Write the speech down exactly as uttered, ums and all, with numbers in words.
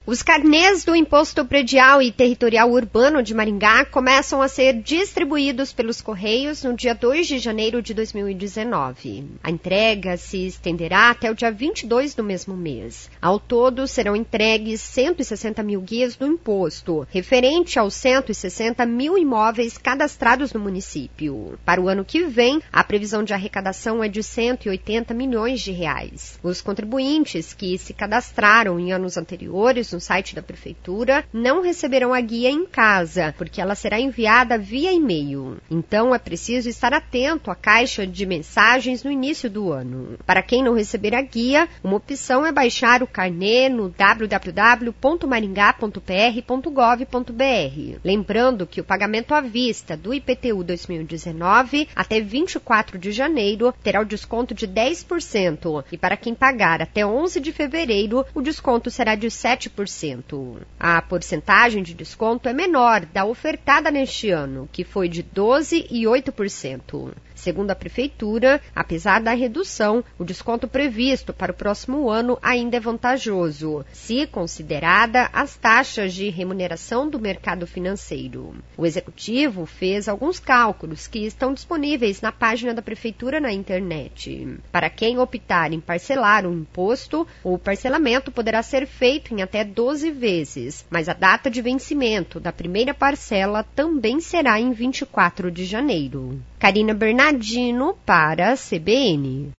Os carnês do Imposto Predial e Territorial Urbano de Maringá começam a ser distribuídos pelos Correios no dia dois de janeiro de dois mil e dezenove. A entrega se estenderá até o dia vinte e dois do mesmo mês. Ao todo, serão entregues cento e sessenta mil guias do imposto, referente aos cento e sessenta mil imóveis cadastrados no município. Para o ano que vem, a previsão de arrecadação é de cento e oitenta milhões de reais. Os contribuintes que se cadastraram em anos anteriores no site da Prefeitura não receberão a guia em casa, porque ela será enviada via e-mail. Então, é preciso estar atento à caixa de mensagens no início do ano. Para quem não receber a guia, uma opção é baixar o carnê no w w w ponto maringá ponto p r ponto gov ponto b r. Lembrando que o pagamento à vista do I P T U dois mil e dezenove até vinte e quatro de janeiro terá o desconto de dez por cento e para quem pagar até onze de fevereiro, o desconto será de sete por cento. A porcentagem de desconto é menor da ofertada neste ano, que foi de doze vírgula oito por cento. Segundo a Prefeitura, apesar da redução, o desconto previsto para o próximo ano ainda é vantajoso, se considerada as taxas de remuneração do mercado financeiro. O Executivo fez alguns cálculos que estão disponíveis na página da Prefeitura na internet. Para quem optar em parcelar o imposto, o parcelamento poderá ser feito em até doze vezes, mas a data de vencimento da primeira parcela também será em vinte e quatro de janeiro. Karina Bernardino para a C B N.